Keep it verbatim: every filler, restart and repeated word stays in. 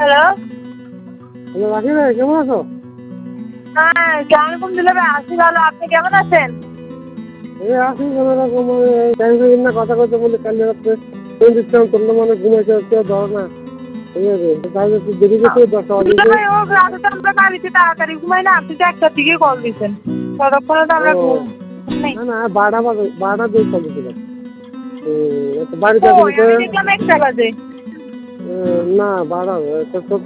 Hello hello রাখি ভাই কেমন আছো? হ্যাঁ কেমন দিলে ভাই আছি ভালো, আপনি কেমন আছেন? এই আছি কোনো রকম টেনশন না কথা কথা বলে কাল রাত্রে ফোন দিচ্ছিলাম তোমরা মানে ঘুমাইতে কেউ ধরো না ঠিক আছে তাই একটু দেরি করতে দশটা দিলে বাজে ভাই ও রাতে তো আমরা বাড়িতে তাড়াতাড়ি ঘুমাই না, আপনি তো একটার দিকে কল দিচ্ছেন, ততক্ষণে তো আমরা ও ঘুম নেই। না না বারোটা বাজে বারোটা দিয়ে কল দিয়েছিলাম বাড়িতে ও আসলে আমি দেখলাম একটা বাজে। না বারোটা